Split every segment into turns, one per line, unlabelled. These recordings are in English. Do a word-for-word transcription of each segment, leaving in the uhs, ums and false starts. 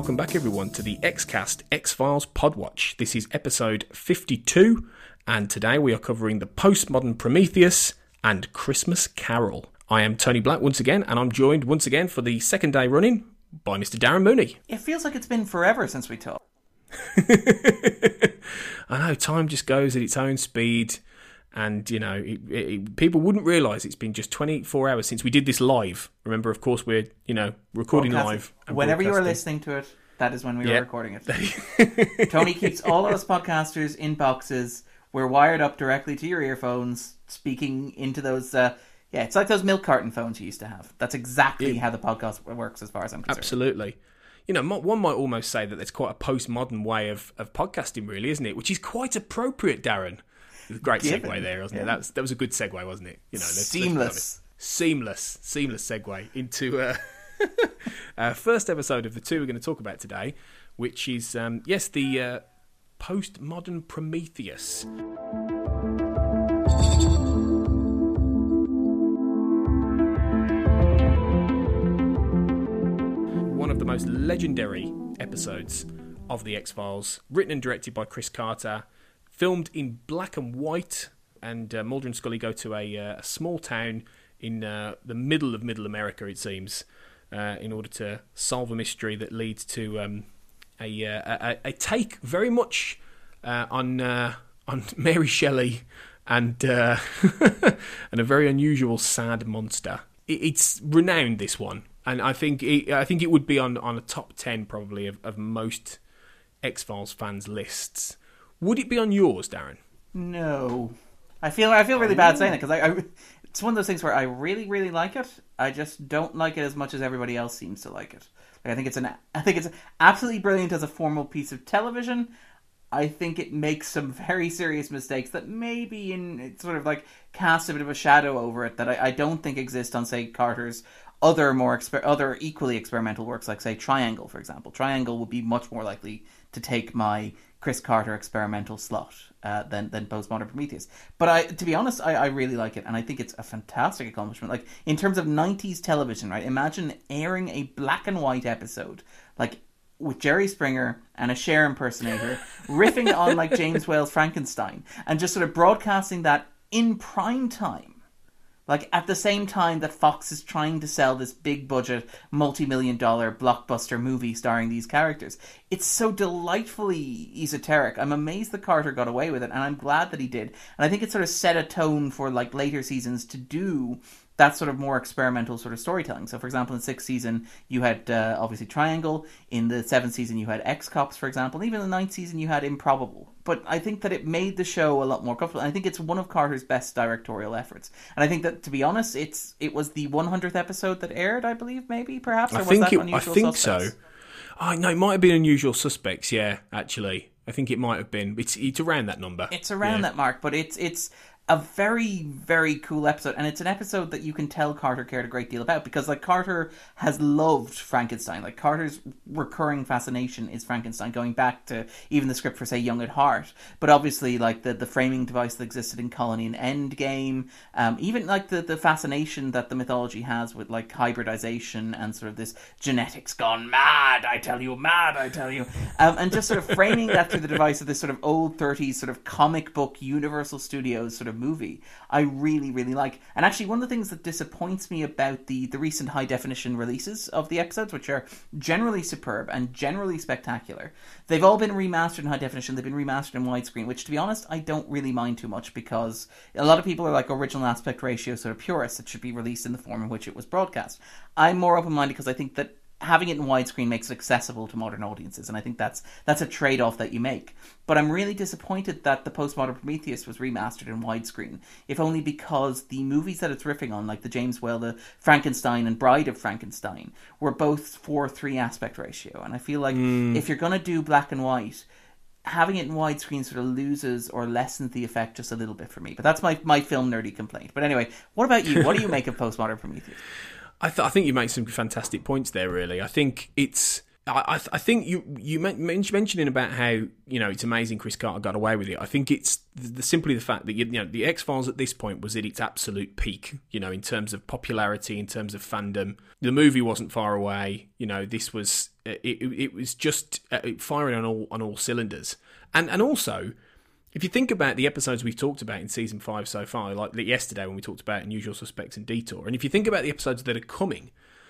welcome back everyone to the X-Cast X-Files Podwatch. This is episode fifty-two, and today we are covering the postmodern Prometheus and Christmas Carol. I am Tony Black once again, and I'm joined once again for the second day running by Mister Darren Mooney.
It feels like it's been forever since we talked.
I know, time just goes at its own speed, and, you know, it, it, people wouldn't realise it's been just twenty-four hours since we did this live. Remember, of course, we're, you know, recording live. And
Whenever you are listening to it, that is when we
yep.
were recording it. Tony keeps all of us podcasters in boxes. We're wired up directly to your earphones, speaking into those... Uh, yeah, it's like those milk carton phones you used to have. That's exactly it, how the podcast works as far as I'm concerned.
Absolutely. You know, one might almost say that there's quite a postmodern way of, of podcasting, really, isn't it? Which is quite appropriate, Darren. Great
Given.
segue there, wasn't yeah. it? That was, that was a good segue, wasn't it? You know, let's,
seamless.
Let's seamless. Seamless segue into uh, our first episode of the two we're going to talk about today, which is, um, yes, the uh, postmodern Prometheus. One of the most legendary episodes of the X-Files, written and directed by Chris Carter, filmed in black and white, and uh, Mulder and Scully go to a, uh, a small town in uh, the middle of Middle America, it seems, uh, in order to solve a mystery that leads to um, a, uh, a a take very much uh, on uh, on Mary Shelley and uh, and a very unusual sad monster. It, it's renowned, this one. And I think it, I think it would be on, on a top ten probably of, of most X-Files fans' lists. Would it be on yours, Darren?
No, I feel I feel really oh. bad saying it because I, I it's one of those things where I really really like it. I just don't like it as much as everybody else seems to like it. Like, I think it's an I think it's absolutely brilliant as a formal piece of television. I think it makes some very serious mistakes that maybe in it sort of like cast a bit of a shadow over it that I, I don't think exist on, say, Carter's other more exper- other equally experimental works, like, say, Triangle, for example. Triangle would be much more likely to take my Chris Carter experimental slot uh, than than Postmodern Prometheus. But I, to be honest, I, I really like it, and I think it's a fantastic accomplishment. Like, in terms of nineties television, right? Imagine airing a black and white episode, like, with Jerry Springer and a Cher impersonator riffing on, like, James Whale's Frankenstein, and just sort of broadcasting that in prime time. Like, at the same time that Fox is trying to sell this big-budget, multi-million dollar blockbuster movie starring these characters. It's so delightfully esoteric. I'm amazed that Carter got away with it, and I'm glad that he did. And I think it sort of set a tone for, like, later seasons to do that sort of more experimental sort of storytelling. So, for example, in the sixth season, you had, uh, obviously, Triangle. In the seventh season, you had X-Cops, for example. And even in the ninth season, you had Improbable. But I think that it made the show a lot more comfortable. And I think it's one of Carter's best directorial efforts. And I think that, to be honest, it's it was the one hundredth episode that aired, I believe, maybe, perhaps? Or
I
was
think,
that
it,
Unusual
I think
Suspects?
so. Oh, no, it might have been Unusual Suspects, yeah, actually. I think it might have been. It's, it's around that number.
It's around
yeah.
that mark, but it's it's... a very, very cool episode, and it's an episode that you can tell Carter cared a great deal about, because, like, Carter has loved Frankenstein. Like, Carter's recurring fascination is Frankenstein, going back to even the script for, say, Young at Heart. But obviously, like, the, the framing device that existed in Colony and Endgame, um, even, like, the, the fascination that the mythology has with, like, hybridization and sort of this genetics gone mad, I tell you, mad, I tell you. Um, and just sort of framing that through the device of this sort of old thirties sort of comic book Universal Studios sort of movie, I really, really like. And actually, one of the things that disappoints me about the, the recent high-definition releases of the episodes, which are generally superb and generally spectacular, they've all been remastered in high definition. They've been remastered in widescreen, which, to be honest, I don't really mind too much, because a lot of people are like original aspect ratio sort of purists. It should be released in the form in which it was broadcast. I'm more open-minded because I think that having it in widescreen makes it accessible to modern audiences, and I think that's that's a trade-off that you make. But I'm really disappointed that the Postmodern Prometheus was remastered in widescreen, if only because the movies that it's riffing on, like the James Whale, the Frankenstein and Bride of Frankenstein, were both four three aspect ratio, and I feel like mm. if you're going to do black and white, having it in widescreen sort of loses or lessens the effect just a little bit for me. But that's my, my film nerdy complaint. But anyway, what about you? What do you make of Postmodern Prometheus?
I, th- I think you make some fantastic points there, really. I think it's... I, I think you you mentioning about how, you know, it's amazing Chris Carter got away with it. I think it's the, simply the fact that, you know, the X-Files at this point was at its absolute peak, you know, in terms of popularity, in terms of fandom. The movie wasn't far away. You know, this was it, it, it was just uh, firing on all on all cylinders. And and also, if you think about the episodes we've talked about in season five so far, like yesterday when we talked about Unusual Suspects and Detour, and if you think about the episodes that are coming,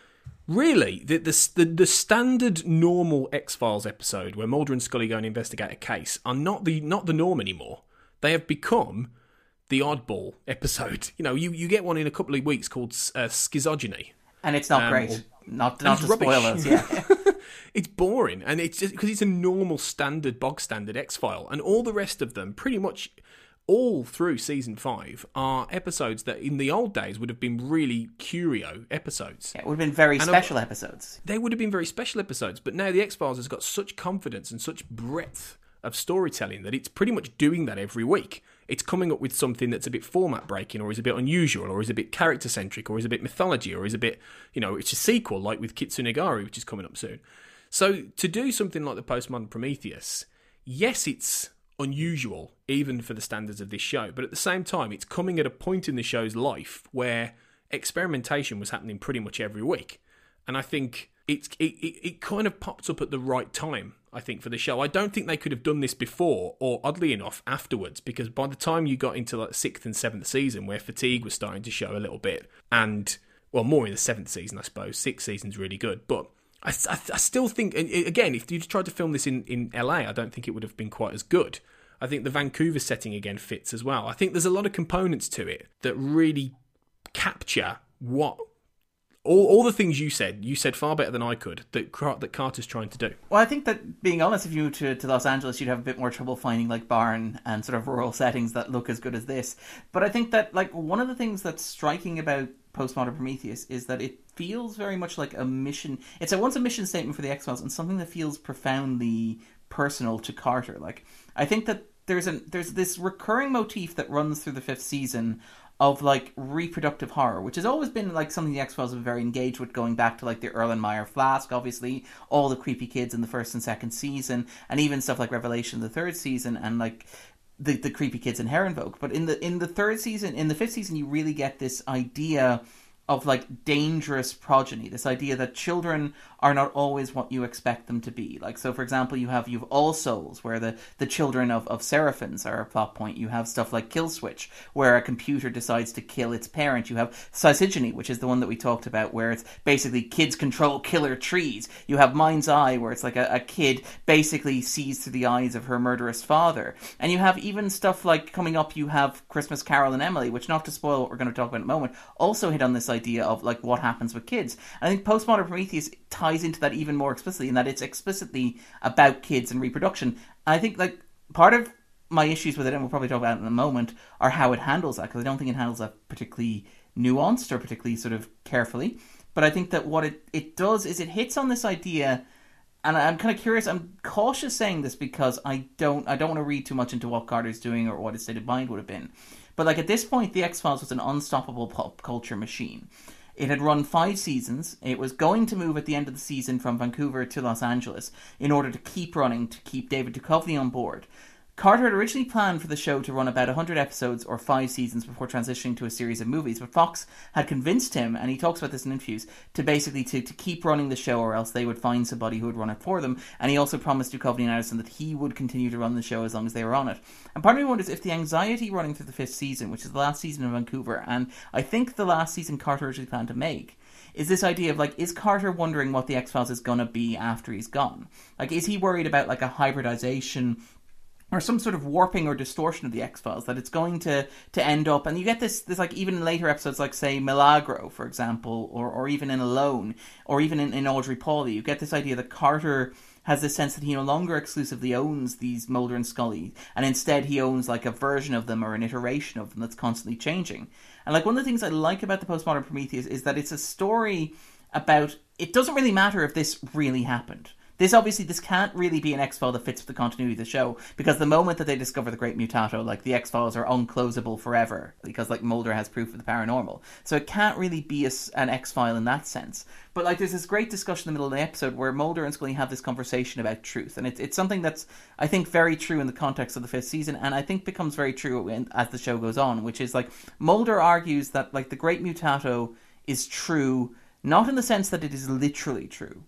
really, the the the, the standard normal X-Files episode where Mulder and Scully go and investigate a case are not the not the norm anymore. They have become the oddball episode. You know, you, you get one in a couple of weeks called uh, Schizogeny.
And it's not um, great. Or, not not to rubbish. Spoil us, yeah.
It's boring, and it's just because it's a normal, standard, bog standard X-File, and all the rest of them, pretty much all through season five, are episodes that in the old days would have been really curio episodes.
Yeah, it would have been very and special episodes.
They would have been very special episodes, but now the X-Files has got such confidence and such breadth of storytelling that it's pretty much doing that every week. It's coming up with something that's a bit format breaking, or is a bit unusual, or is a bit character centric, or is a bit mythology, or is a bit, you know, it's a sequel like with Kitsunegari, which is coming up soon. So to do something like the Postmodern Prometheus, yes, it's unusual even for the standards of this show, but at the same time, it's coming at a point in the show's life where experimentation was happening pretty much every week, and I think it's it, it, it kind of popped up at the right time. I think, for the show. I don't think they could have done this before, or oddly enough, afterwards, because by the time you got into like the sixth and seventh season, where fatigue was starting to show a little bit, and, well, more in the seventh season, I suppose. Sixth season's really good, but I, I, I still think, again, if you tried to film this in, in L A, I don't think it would have been quite as good. I think the Vancouver setting, again, fits as well. I think there's a lot of components to it that really capture what... All, all the things you said, you said far better than I could, that that Carter's trying to do.
Well, I think that, being honest, if you went to, to Los Angeles, you'd have a bit more trouble finding, like, barn and sort of rural settings that look as good as this. But I think that, like, one of the things that's striking about Postmodern Prometheus is that it feels very much like a mission. It's a once a mission statement for the X-Files, and something that feels profoundly personal to Carter. Like, I think that there's an there's this recurring motif that runs through the fifth season of, like, reproductive horror, which has always been, like, something the X-Files have been very engaged with, going back to, like, the Erlenmeyer Flask, obviously, all the creepy kids in the first and second season, and even stuff like Revelation the third season, and, like, the the creepy kids in Herrenvolk. But in the in the third season, in the fifth season, you really get this idea of, like, dangerous progeny, this idea that children are not always what you expect them to be. Like, so for example, you have you have All Souls, where the, the children of, of Seraphins are a plot point. You have stuff like Kill Switch, where a computer decides to kill its parent. You have Syzygy, which is the one that we talked about, where it's basically kids control killer trees. You have Mind's Eye, where it's like a, a kid basically sees through the eyes of her murderous father. And you have even stuff like, coming up, you have Christmas Carol and Emily, which, not to spoil what we're going to talk about in a moment, also hit on this idea of, like, what happens with kids. And I think Postmodern Prometheus ties into that even more explicitly, in that it's explicitly about kids and reproduction. And I think, like, part of my issues with it, and we'll probably talk about it in a moment, are how it handles that, because I don't think it handles that particularly nuanced or particularly sort of carefully. But I think that what it, it does is it hits on this idea, and I'm kind of curious, I'm cautious saying this because I don't I don't want to read too much into what Carter's doing or what his state of mind would have been. But, like, at this point, The X-Files was an unstoppable pop culture machine. It had run five seasons. It was going to move at the end of the season from Vancouver to Los Angeles in order to keep running, to keep David Duchovny on board. Carter had originally planned for the show to run about one hundred episodes or five seasons before transitioning to a series of movies, but Fox had convinced him, and he talks about this in interviews, to basically to, to keep running the show, or else they would find somebody who would run it for them. And he also promised Duchovny and Anderson that he would continue to run the show as long as they were on it. And part of me wonders if the anxiety running through the fifth season, which is the last season in Vancouver, and I think the last season Carter originally planned to make, is this idea of, like, is Carter wondering what the X-Files is going to be after he's gone? Like, is he worried about, like, a hybridization or some sort of warping or distortion of the X-Files, that it's going to, to end up, and you get this, this like, even in later episodes, like, say, Milagro, for example, or, or even in Alone, or even in, in Audrey Pauly, you get this idea that Carter has this sense that he no longer exclusively owns these Mulder and Scully, and instead he owns, like, a version of them or an iteration of them that's constantly changing. And, like, one of the things I like about the Postmodern Prometheus is that it's a story about, it doesn't really matter if this really happened. This, obviously, this can't really be an X-File that fits with the continuity of the show, because the moment that they discover the Great Mutato, like, the X-Files are unclosable forever, because, like, Mulder has proof of the paranormal. So it can't really be a, an X-File in that sense. But, like, there's this great discussion in the middle of the episode where Mulder and Scully have this conversation about truth, and it, it's something that's, I think, very true in the context of the fifth season, and I think becomes very true in, as the show goes on, which is, like, Mulder argues that, like, the Great Mutato is true, not in the sense that it is literally true, but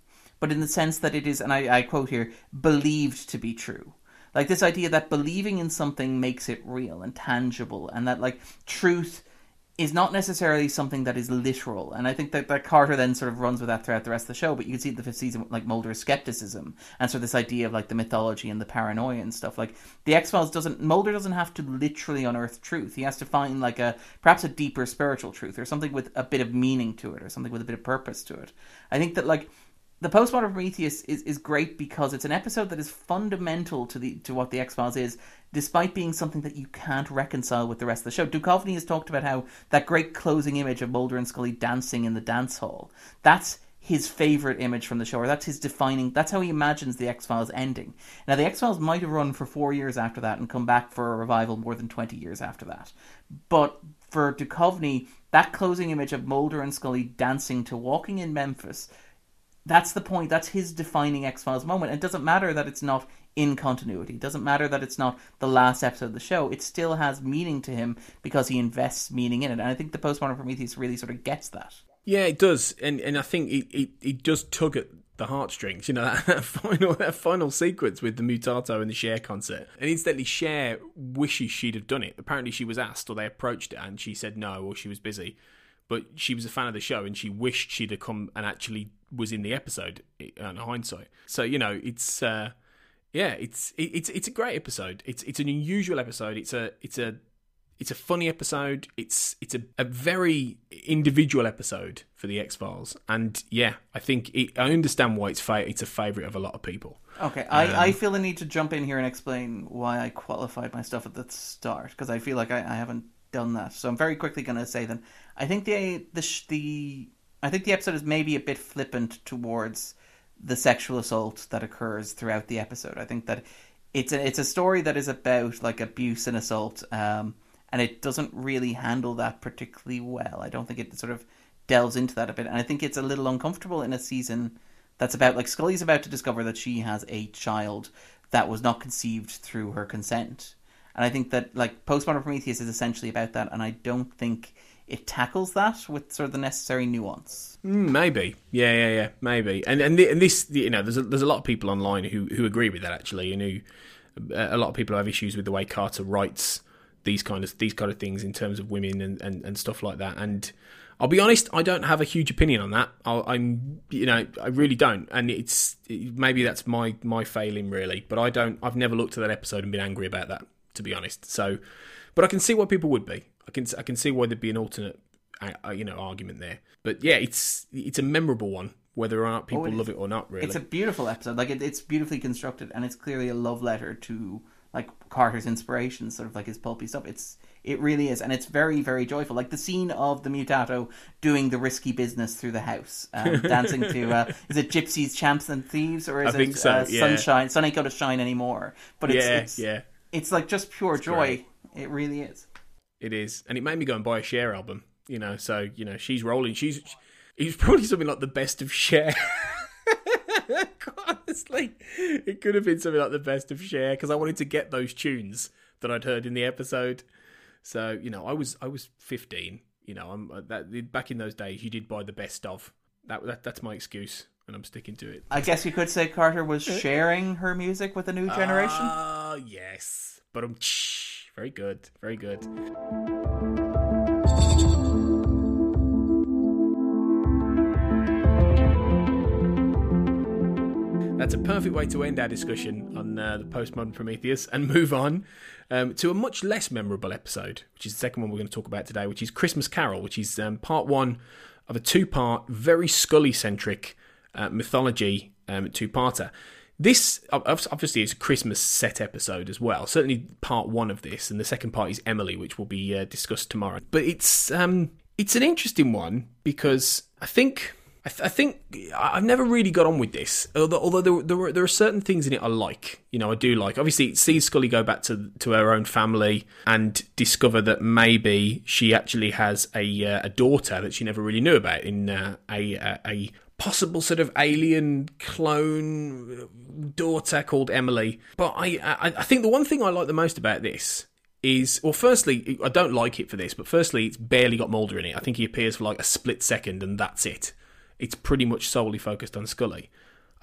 but in the sense that it is, and I, I quote here, believed to be true. Like this idea that believing in something makes it real and tangible, and that like truth is not necessarily something that is literal. And I think that, that Carter then sort of runs with that throughout the rest of the show, but you can see in the fifth season, like Mulder's skepticism and sort of this idea of like the mythology and the paranoia and stuff. Like the X-Files doesn't, Mulder doesn't have to literally unearth truth. He has to find like a, perhaps a deeper spiritual truth or something with a bit of meaning to it or something with a bit of purpose to it. I think that like, the Postmodern Prometheus is, is great because it's an episode that is fundamental to the to what the X-Files is, despite being something that you can't reconcile with the rest of the show. Duchovny has talked about how that great closing image of Mulder and Scully dancing in the dance hall, that's his favourite image from the show, or that's his defining, that's how he imagines the X-Files ending. Now, the X-Files might have run for four years after that and come back for a revival more than twenty years after that. But for Duchovny, that closing image of Mulder and Scully dancing to Walking in Memphis, that's the point. That's his defining X-Files moment. It doesn't matter that it's not in continuity. It doesn't matter that it's not the last episode of the show. It still has meaning to him because he invests meaning in it. And I think the Postmodern Prometheus really sort of gets that.
Yeah, it does. And and I think it, it, it does tug at the heartstrings. You know, that, that final that final sequence with the Mutato and the Cher concert. And incidentally, Cher wishes she'd have done it. Apparently she was asked, or they approached it, and she said no, or she was busy. But she was a fan of the show, and she wished she'd have come and actually was in the episode. In hindsight, so you know, it's uh, yeah, it's it, it's it's a great episode. It's it's an unusual episode. It's a it's a it's a funny episode. It's it's a, a very individual episode for the X-Files, and yeah, I think it, I understand why it's fa- it's a favourite of a lot of people.
Okay, I, um, I feel the need to jump in here and explain why I qualified my stuff at the start, because I feel like I, I haven't done that. So I'm very quickly going to say then, I think the the the I think the episode is maybe a bit flippant towards the sexual assault that occurs throughout the episode. I think that it's a it's a story that is about like abuse and assault, um, and it doesn't really handle that particularly well. I don't think it sort of delves into that a bit, and I think it's a little uncomfortable in a season that's about like Scully's about to discover that she has a child that was not conceived through her consent. And I think that like Postmodern Prometheus is essentially about that, and I don't think it tackles that with sort of the necessary nuance.
Mm, maybe, yeah, yeah, yeah, maybe. And and, the, and this, you know, there's a, there's a lot of people online who who agree with that actually, and who a lot of people have issues with the way Carter writes these kind of these kind of things in terms of women and, and, and stuff like that. And I'll be honest, I don't have a huge opinion on that. I'll, I'm, you know, I really don't. And it's maybe that's my my failing really, but I don't. I've never looked at that episode and been angry about that, to be honest. So, but I can see why people would be. I can I can see why there'd be an alternate, uh, you know, argument there. But yeah, it's it's a memorable one, whether or not people oh, love it or not. Really,
it's a beautiful episode. Like it, it's beautifully constructed, and it's clearly a love letter to like Carter's inspiration, sort of like his pulpy stuff. It's it really is, and it's very very joyful. Like the scene of the Mutato doing the risky business through the house, um, dancing to uh, is it Gypsies, Champs and Thieves, or is
I think
it
so,
uh,
yeah.
Sunshine? Sun ain't gonna shine anymore. But it's
yeah,
it's,
yeah.
it's like just pure
it's
joy.
Great.
It really is.
It is, and it made me go and buy a Cher album. You know, so you know she's rolling. She's it's probably something like the best of Cher. Honestly, it could have been something like the best of Cher because I wanted to get those tunes that I'd heard in the episode. So you know, I was I was fifteen. You know, I'm that back in those days. You did buy the best of. That, that that's my excuse, and I'm sticking to it.
I guess you could say Carter was sharing her music with a new generation.
Ah, uh, yes, but I'm. Very good, very good. That's a perfect way to end our discussion on uh, the Postmodern Prometheus and move on um, to a much less memorable episode, which is the second one we're going to talk about today, which is Christmas Carol, which is um, part one of a two-part, very Scully-centric uh, mythology um, two-parter. This, obviously, is a Christmas set episode as well. Certainly part one of this, and the second part is Emily, which will be uh, discussed tomorrow. But it's um, it's an interesting one because I think I, th- I think I've never really got on with this. Although, although there, there, are, there are certain things in it I like. You know, I do like. Obviously, it sees Scully go back to to her own family and discover that maybe she actually has a uh, a daughter that she never really knew about in uh, a, a a possible sort of alien clone daughter called Emily. But I, I I think the one thing I like the most about this is, well, firstly, I don't like it for this, but firstly, it's barely got Mulder in it. I think he appears for like a split second and that's it. It's pretty much solely focused on Scully. I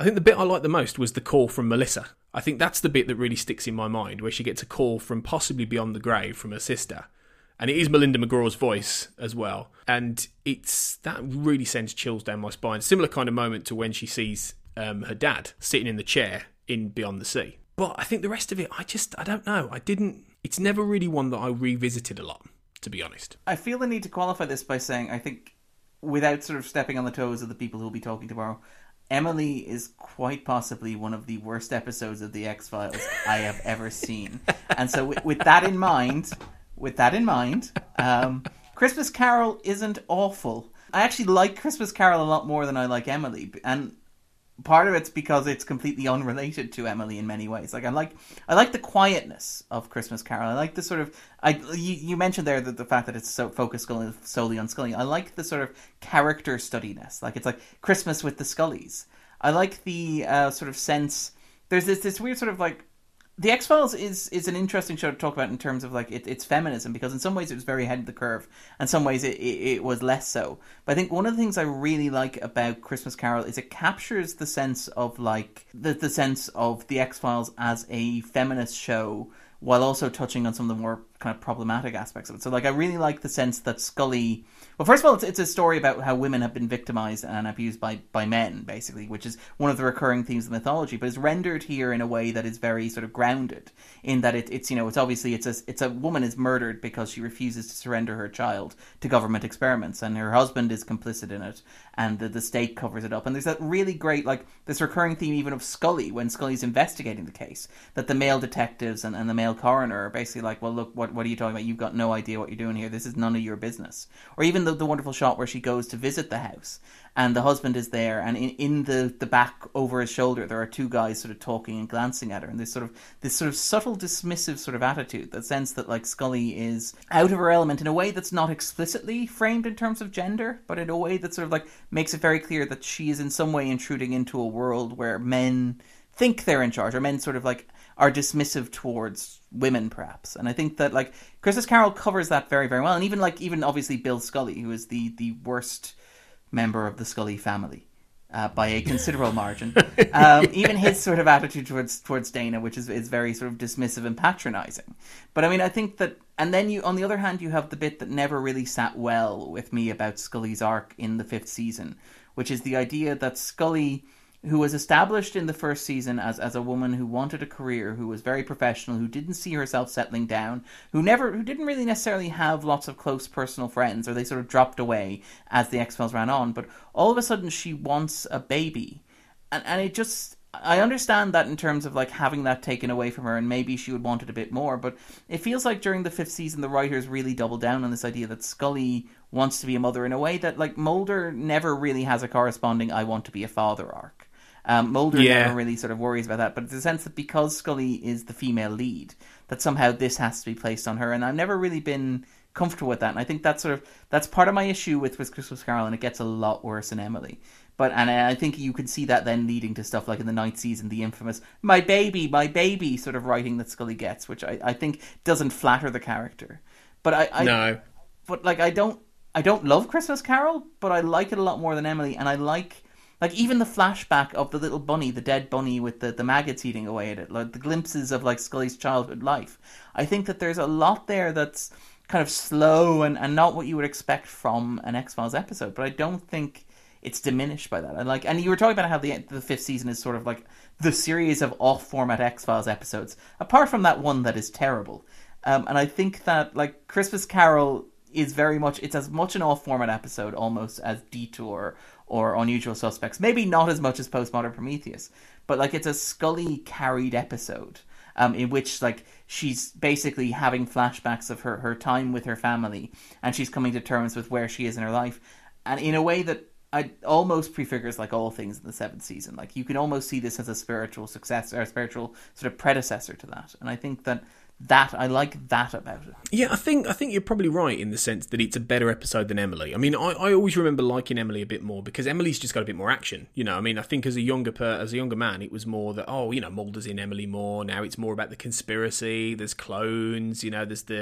I think the bit I liked the most was the call from Melissa. I think that's the bit that really sticks in my mind, where she gets a call from possibly beyond the grave from her sister. And it is Melinda McGraw's voice as well. And it's that really sends chills down my spine. Similar kind of moment to when she sees um, her dad sitting in the chair in Beyond the Sea. But I think the rest of it, I just, I don't know. I didn't, it's never really one that I revisited a lot, to be honest.
I feel the need to qualify this by saying, I think, without sort of stepping on the toes of the people who will be talking tomorrow, Emily is quite possibly one of the worst episodes of The X-Files I have ever seen. And so with, with that in mind, with that in mind, um, Christmas Carol isn't awful. I actually like Christmas Carol a lot more than I like Emily. And part of it's because it's completely unrelated to Emily in many ways. Like I like, I like the quietness of Christmas Carol. I like the sort of, I you, you mentioned there that the fact that it's so focused solely on Scully. I like the sort of character studiness. Like it's like Christmas with the Scullys. I like the uh, sort of sense. There's this this weird sort of like. The X-Files is, is an interesting show to talk about in terms of like it, it's feminism, because in some ways it was very ahead of the curve and some ways it, it, it was less so. But I think one of the things I really like about Christmas Carol is it captures the sense of like the, the sense of the X-Files as a feminist show while also touching on some of the more kind of problematic aspects of it. So like I really like the sense that Scully... Well, first of all, it's, it's a story about how women have been victimized and abused by, by men, basically, which is one of the recurring themes of mythology, but it's rendered here in a way that is very sort of grounded in that it, it's, you know, it's obviously, it's a, it's a woman is murdered because she refuses to surrender her child to government experiments, and her husband is complicit in it, and the, the state covers it up. And there's that really great, like, this recurring theme even of Scully, when Scully's investigating the case, that the male detectives and, and the male coroner are basically like, well, look, what, what are you talking about? You've got no idea what you're doing here. This is none of your business. Or even the, the wonderful shot where she goes to visit the house and the husband is there, and in, in the, the back over his shoulder there are two guys sort of talking and glancing at her, and there's sort of this sort of subtle dismissive sort of attitude, that sense that like Scully is out of her element in a way that's not explicitly framed in terms of gender, but in a way that sort of like makes it very clear that she is in some way intruding into a world where men think they're in charge, or men sort of like are dismissive towards women, perhaps. And I think that like Christmas Carol covers that very, very well. And even like even obviously Bill Scully, who is the the worst member of the Scully family uh, by a considerable margin, um, even his sort of attitude towards towards Dana, which is is very sort of dismissive and patronizing. But I mean, I think that, and then you on the other hand, you have the bit that never really sat well with me about Scully's arc in the fifth season, which is the idea that Scully, who was established in the first season as, as a woman who wanted a career, who was very professional, who didn't see herself settling down, who never, who didn't really necessarily have lots of close personal friends, or they sort of dropped away as the X-Files ran on, but all of a sudden she wants a baby. And, and it just, I understand that in terms of like having that taken away from her, and maybe she would want it a bit more, but it feels like during the fifth season the writers really doubled down on this idea that Scully wants to be a mother in a way that like Mulder never really has a corresponding I want to be a father arc. Um, Mulder yeah. never really sort of worries about that, but it's a sense that because Scully is the female lead, that somehow this has to be placed on her, and I've never really been comfortable with that, and I think that's sort of, that's part of my issue with, with Christmas Carol, and it gets a lot worse in Emily. But, and I think you could see that then leading to stuff like in the ninth season, the infamous, my baby, my baby sort of writing that Scully gets, which I, I think doesn't flatter the character. But I, I
no.
But like, I don't, I don't love Christmas Carol, but I like it a lot more than Emily, and I like, like, even the flashback of the little bunny, the dead bunny with the, the maggots eating away at it, like the glimpses of like Scully's childhood life. I think that there's a lot there that's kind of slow and, and not what you would expect from an X-Files episode, but I don't think it's diminished by that. I like, and you were talking about how the the fifth season is sort of like the series of off-format X-Files episodes, apart from that one that is terrible. Um, and I think that like Christmas Carol is very much, it's as much an off-format episode almost as Detour or Unusual Suspects. Maybe not as much as Postmodern Prometheus, but like it's a Scully carried episode um, in which like she's basically having flashbacks of her, her time with her family, and she's coming to terms with where she is in her life, and in a way that I almost prefigures like all things in the seventh season. Like you can almost see this as a spiritual successor, or a spiritual sort of predecessor to that, and I think that That I like that about it.
Yeah, I think I think you're probably right in the sense that it's a better episode than Emily. I mean, I, I always remember liking Emily a bit more because Emily's just got a bit more action. You know, I mean, I think as a younger per, as a younger man, it was more that oh, you know, Mulder's in Emily more. Now it's more about the conspiracy. There's clones. You know, there's the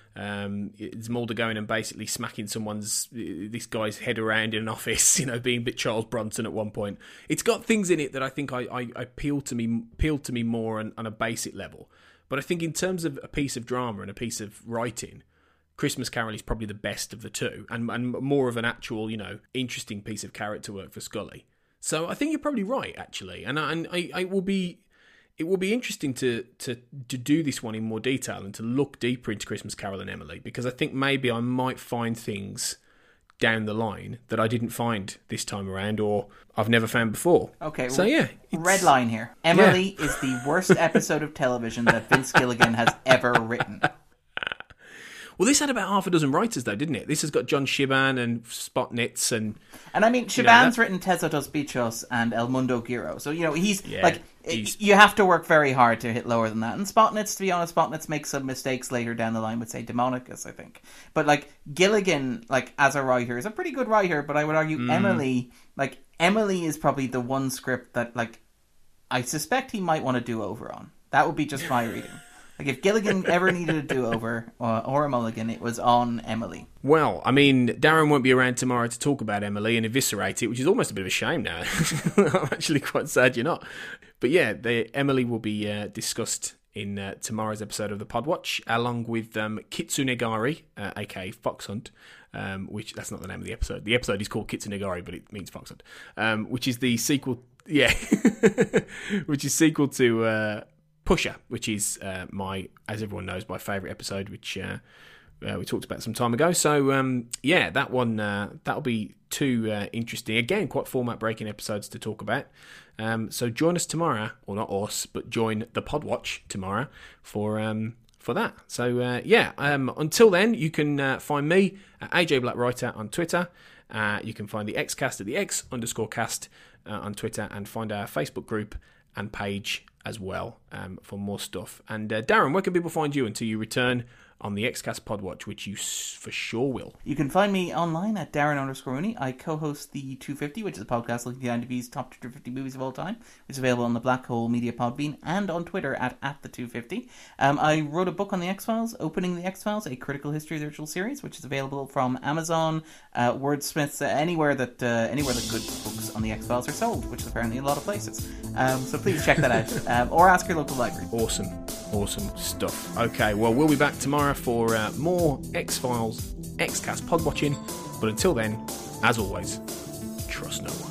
Um, it's Mulder going and basically smacking someone's this guy's head around in an office, you know, being a bit Charles Bronson at one point. It's got things in it that I think I, I, I appeal to me appeal to me more on, on a basic level. But I think in terms of a piece of drama and a piece of writing, Christmas Carol is probably the best of the two, and, and more of an actual, you know, interesting piece of character work for Scully. So I think you're probably right, actually, and I, and I, I will be. It will be interesting to, to to do this one in more detail and to look deeper into Christmas Carol and Emily, because I think maybe I might find things down the line that I didn't find this time around, or I've never found before.
Okay,
so yeah, it's...
red line here. Emily yeah. is the worst episode of television that Vince Gilligan has ever written.
Well, this had about half a dozen writers, though, didn't it? This has got John Shiban and Spotnitz and...
And I mean, Shiban's you know, written Teso dos Bichos and El Mundo Giro. So, you know, he's, yeah, like, he's... you have to work very hard to hit lower than that. And Spotnitz, to be honest, Spotnitz makes some mistakes later down the line with, say, Demonicus, I think. But, like, Gilligan, like, as a writer, is a pretty good writer, but I would argue mm. Emily, like, Emily is probably the one script that, like, I suspect he might want to do over on. That would be just my reading. Like, if Gilligan ever needed a do-over or, or a mulligan, it was on Emily.
Well, I mean, Darren won't be around tomorrow to talk about Emily and eviscerate it, which is almost a bit of a shame now. I'm actually quite sad you're not. But yeah, the, Emily will be uh, discussed in uh, tomorrow's episode of the Podwatch, along with um, Kitsunegari, uh, aka Fox Hunt, um, which, that's not the name of the episode. The episode is called Kitsunegari, but it means Fox Hunt, um, which is the sequel, yeah, which is sequel to... Uh, Pusher, which is uh, my, as everyone knows, my favourite episode, which uh, uh, we talked about some time ago. So, um, yeah, that one, uh, that'll be two uh, interesting, again, quite format-breaking episodes to talk about. Um, so join us tomorrow, or not us, but join the Podwatch tomorrow for um, for that. So, uh, yeah, um, until then, you can uh, find me at A J Black Writer on Twitter. Uh, you can find the Xcast at the X underscore cast uh, on Twitter, and find our Facebook group and page as well um, for more stuff. And uh, Darren, where can people find you until you return on the Xcast Podwatch, which you s- for sure will?
You can find me online at Darren underscore Rooney. I co-host the two fifty, which is a podcast looking at I M D B's top two hundred fifty movies of all time. It's available on the Black Hole Media Podbean and on Twitter at, at the two fifty. Um, I wrote a book on the X-Files, Opening the X-Files, a critical history of the original series, which is available from Amazon, uh, Wordsmiths, uh, anywhere that uh, anywhere that good books on the X-Files are sold, which is apparently a lot of places. Um, so please check that out, um, or ask your local library.
Awesome, awesome stuff. Okay, well, we'll be back tomorrow for uh, more X-Files Xcast pod watching, but until then, as always, trust no one.